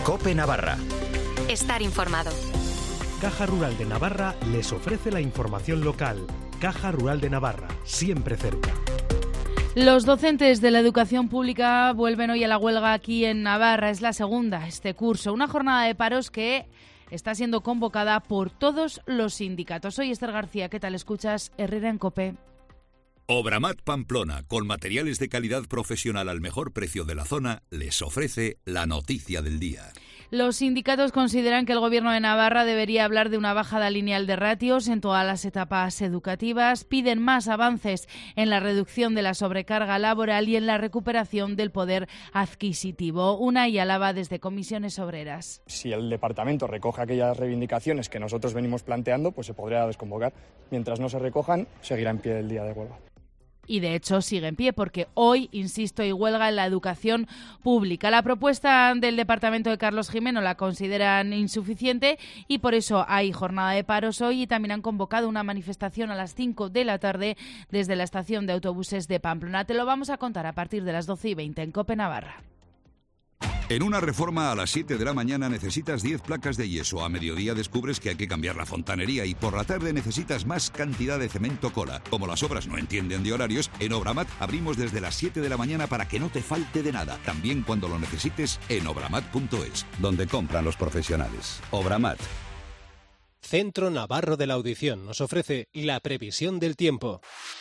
COPE Navarra. Estar informado. Caja Rural de Navarra les ofrece la información local. Caja Rural de Navarra, siempre cerca. Los docentes de la educación pública vuelven hoy a la huelga aquí en Navarra. Es la segunda este curso. Una jornada de paros que está siendo convocada por todos los sindicatos. Soy Esther García. ¿Qué tal escuchas? Herrera en COPE. Obramat Pamplona, con materiales de calidad profesional al mejor precio de la zona, les ofrece la noticia del día. Los sindicatos consideran que el Gobierno de Navarra debería hablar de una bajada lineal de ratios en todas las etapas educativas. Piden más avances en la reducción de la sobrecarga laboral y en la recuperación del poder adquisitivo. Unai Álava desde Comisiones Obreras. Si el departamento recoge aquellas reivindicaciones que nosotros venimos planteando, pues se podría desconvocar. Mientras no se recojan, seguirá en pie el día de huelga. Y de hecho sigue en pie porque hoy, insisto, hay huelga en la educación pública. La propuesta del departamento de Carlos Jimeno la consideran insuficiente y por eso hay jornada de paros hoy y también han convocado una manifestación a las 5 de la tarde desde la estación de autobuses de Pamplona. Te lo vamos a contar a partir de las 12:20 en COPE Navarra. En una reforma a las 7 de la mañana necesitas 10 placas de yeso. A mediodía descubres que hay que cambiar la fontanería y por la tarde necesitas más cantidad de cemento cola. Como las obras no entienden de horarios, en Obramat abrimos desde las 7 de la mañana para que no te falte de nada. También cuando lo necesites en obramat.es, donde compran los profesionales. Obramat. Centro Navarro de la Audición nos ofrece la previsión del tiempo.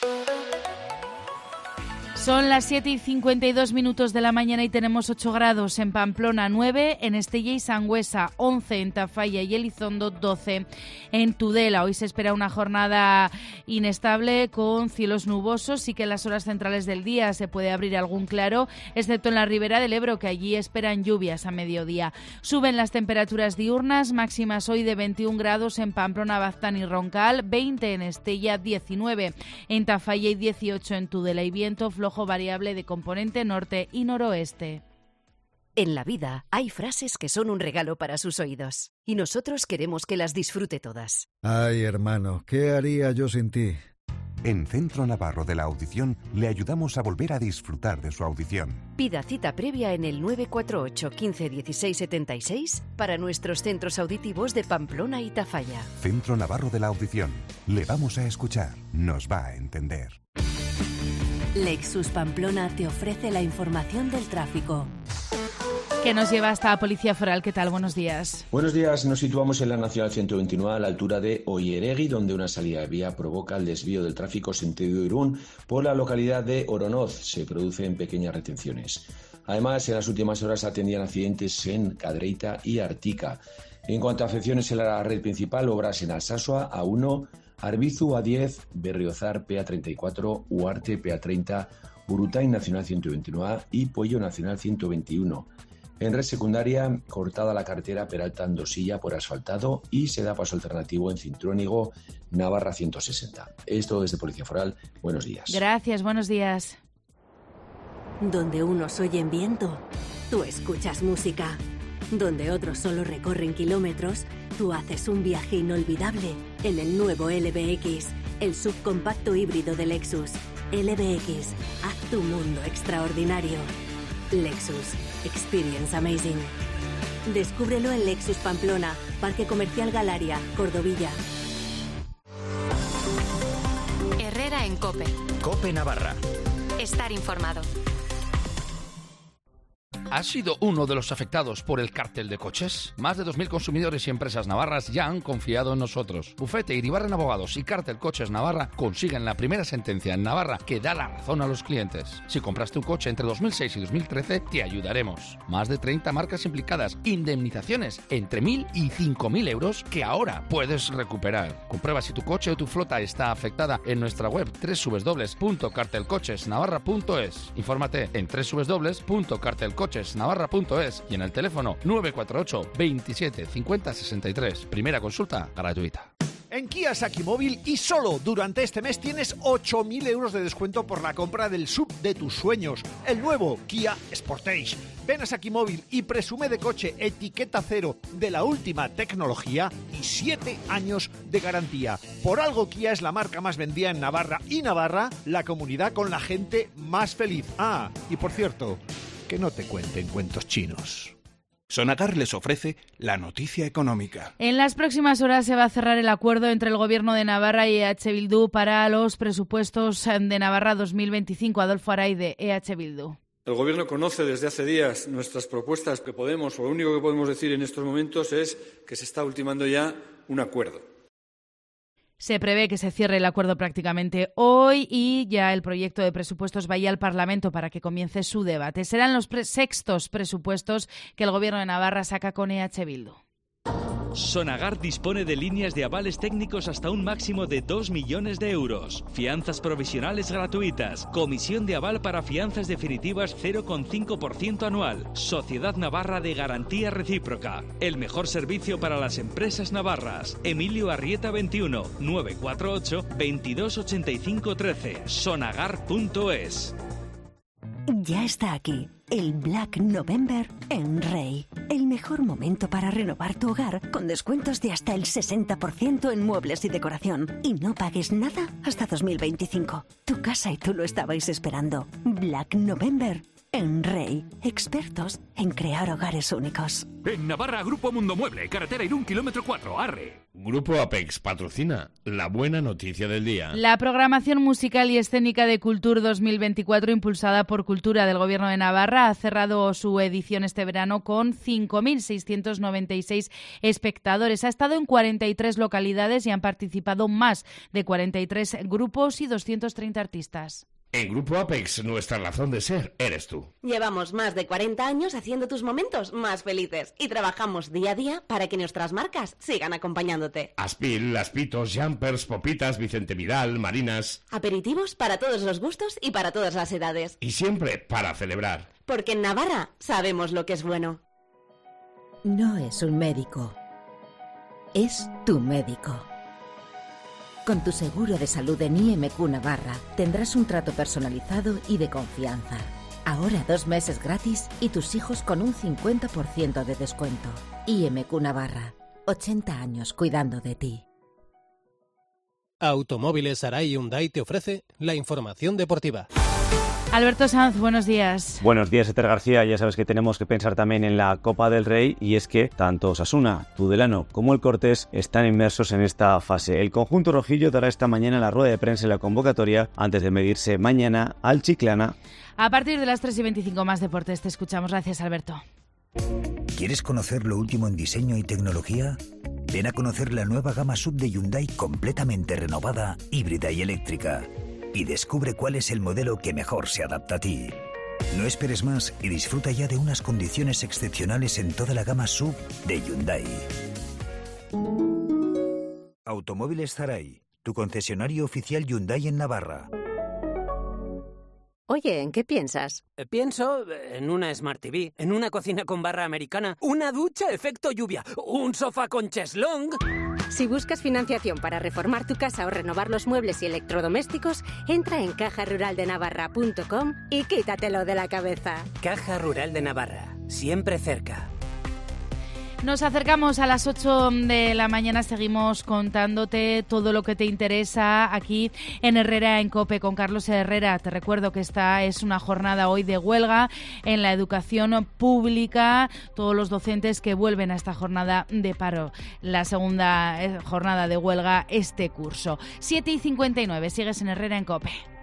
Son las 7:52 de la mañana y tenemos 8 grados en Pamplona, 9 en Estella y Sangüesa, 11 en Tafalla y Elizondo, 12 en Tudela. Hoy se espera una jornada inestable con cielos nubosos. Sí que en las horas centrales del día se puede abrir algún claro, excepto en la ribera del Ebro, que allí esperan lluvias a mediodía. Suben las temperaturas diurnas, máximas hoy de 21 grados en Pamplona, Baztán y Roncal, 20 en Estella, 19 en Tafalla y 18 en Tudela y viento flojo variable de componente norte y noroeste. En la vida hay frases que son un regalo para sus oídos y nosotros queremos que las disfrute todas. Ay, hermano, ¿qué haría yo sin ti? En Centro Navarro de la Audición le ayudamos a volver a disfrutar de su audición. Pida cita previa en el 948 15 16 76 para nuestros centros auditivos de Pamplona y Tafalla. Centro Navarro de la Audición. Le vamos a escuchar. Nos va a entender. Lexus Pamplona te ofrece la información del tráfico. Que nos lleva hasta la Policía Foral. ¿Qué tal? Buenos días. Buenos días. Nos situamos en la Nacional 129 a la altura de Oieregui, donde una salida de vía provoca el desvío del tráfico sentido Irún por la localidad de Oronoz. Se producen pequeñas retenciones. Además, en las últimas horas atendían accidentes en Cadreita y Artica. En cuanto a afecciones en la red principal, obras en Alsasua, A1, Arbizu A10, Berriozar PA34, Uarte PA30, Urutaín Nacional 129 y Puello Nacional 121. En red secundaria, cortada la carretera Peralta-Andosilla por asfaltado y se da paso alternativo en Cintrónigo, Navarra 160. Esto desde Policía Foral. Buenos días. Gracias, buenos días. Donde unos oyen viento, tú escuchas música. Donde otros solo recorren kilómetros, tú haces un viaje inolvidable en el nuevo LBX, el subcompacto híbrido de Lexus. LBX, haz tu mundo extraordinario. Lexus, experience amazing. Descúbrelo en Lexus Pamplona, Parque Comercial Galaria, Cordovilla. Herrera en COPE. COPE Navarra. Estar informado. ¿Has sido uno de los afectados por el cártel de coches? Más de 2.000 consumidores y empresas navarras ya han confiado en nosotros. Bufete Iribarren Abogados y Cártel Coches Navarra consiguen la primera sentencia en Navarra que da la razón a los clientes. Si compraste un coche entre 2006 y 2013, te ayudaremos. Más de 30 marcas implicadas, indemnizaciones entre 1.000 y 5.000 euros que ahora puedes recuperar. Comprueba si tu coche o tu flota está afectada en nuestra web www.cartelcochesnavarra.es. Infórmate en www.cartelcochesnavarra.es y en el teléfono 948 27 50 63. Primera consulta gratuita. En Kia Sakimóvil y solo durante este mes tienes 8.000 euros de descuento por la compra del SUV de tus sueños, el nuevo Kia Sportage. Ven a Sakimóvil y presume de coche etiqueta cero de la última tecnología y 7 años de garantía. Por algo Kia es la marca más vendida en Navarra y Navarra, la comunidad con la gente más feliz. Ah, y por cierto, que no te cuenten cuentos chinos. Sonagar les ofrece la noticia económica. En las próximas horas se va a cerrar el acuerdo entre el Gobierno de Navarra y EH Bildu para los presupuestos de Navarra 2025. Adolfo Aray, de EH Bildu. El Gobierno conoce desde hace días nuestras propuestas. Lo único que podemos decir en estos momentos es que se está ultimando ya un acuerdo. Se prevé que se cierre el acuerdo prácticamente hoy y ya el proyecto de presupuestos vaya al Parlamento para que comience su debate. Serán los sextos presupuestos que el Gobierno de Navarra saca con EH Bildu. Sonagar dispone de líneas de avales técnicos hasta un máximo de 2 millones de euros. Fianzas provisionales gratuitas. Comisión de aval para fianzas definitivas 0,5% anual. Sociedad Navarra de Garantía Recíproca. El mejor servicio para las empresas navarras. Emilio Arrieta 21 948 2285 13. Sonagar.es. Ya está aquí, el Black November en Rey. El mejor momento para renovar tu hogar con descuentos de hasta el 60% en muebles y decoración. Y no pagues nada hasta 2025. Tu casa y tú lo estabais esperando. Black November en Rey. Expertos en crear hogares únicos. En Navarra, Grupo Mundo Mueble, carretera Irún, kilómetro 4, Arre. Grupo Apex patrocina la buena noticia del día. La programación musical y escénica de Cultur 2024, impulsada por Cultura del Gobierno de Navarra, ha cerrado su edición este verano con 5.696 espectadores. Ha estado en 43 localidades y han participado más de 43 grupos y 230 artistas. En Grupo Apex, nuestra razón de ser eres tú. Llevamos más de 40 años haciendo tus momentos más felices y trabajamos día a día para que nuestras marcas sigan acompañándote. Aspil, Laspitos, Jumpers, Popitas, Vicente Vidal, Marinas. Aperitivos para todos los gustos y para todas las edades. Y siempre para celebrar. Porque en Navarra sabemos lo que es bueno. No es un médico. Es tu médico. Con tu seguro de salud en IMQ Navarra tendrás un trato personalizado y de confianza. Ahora 2 meses gratis y tus hijos con un 50% de descuento. IMQ Navarra, 80 años cuidando de ti. Automóviles Aray Hyundai te ofrece la información deportiva. Alberto Sanz, buenos días. Buenos días, Esther García. Ya sabes que tenemos que pensar también en la Copa del Rey y es que tanto Osasuna, Tudelano como el Cortés están inmersos en esta fase. El conjunto rojillo dará esta mañana la rueda de prensa y la convocatoria antes de medirse mañana al Chiclana. A partir de las 3:25 más deportes te escuchamos. Gracias, Alberto. ¿Quieres conocer lo último en diseño y tecnología? Ven a conocer la nueva gama SUV de Hyundai completamente renovada, híbrida y eléctrica. Y descubre cuál es el modelo que mejor se adapta a ti. No esperes más y disfruta ya de unas condiciones excepcionales en toda la gama SUV de Hyundai. Automóviles Zaray, tu concesionario oficial Hyundai en Navarra. Oye, ¿en qué piensas? Pienso en una Smart TV, en una cocina con barra americana, una ducha efecto lluvia, un sofá con cheslong. Si buscas financiación para reformar tu casa o renovar los muebles y electrodomésticos, entra en cajaruraldenavarra.com y quítatelo de la cabeza. Caja Rural de Navarra, siempre cerca. Nos acercamos a las 8 de la mañana, seguimos contándote todo lo que te interesa aquí en Herrera en COPE con Carlos Herrera. Te recuerdo que esta es una jornada hoy de huelga en la educación pública, todos los docentes que vuelven a esta jornada de paro, la segunda jornada de huelga este curso. 7:59, sigues en Herrera en COPE.